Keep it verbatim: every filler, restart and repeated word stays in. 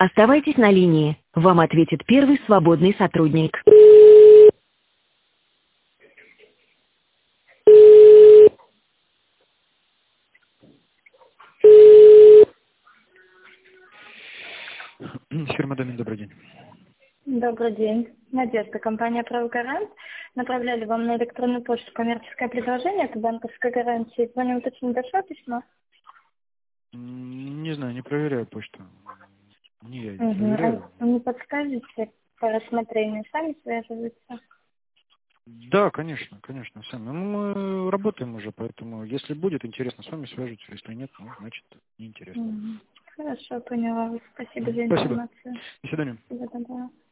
Оставайтесь на линии. Вам ответит первый свободный сотрудник. Фирма Домин, добрый день. Добрый день. Надежда, компания «Правый гарант». Направляли вам на электронную почту коммерческое предложение по банковской гарантии. Звоню уточнить, дошло письмо? М, Не знаю, не проверяю почту. Не я не Угу. проверяю. А не подскажете по рассмотрению? Сами связываются? Да, конечно, конечно, сами. Ну, мы работаем уже, поэтому если будет интересно, с вами свяжутся. Если нет, ну, значит, неинтересно. Угу. Хорошо, поняла. Спасибо Мгм. за Спасибо. информацию. До свидания. Всего доброго.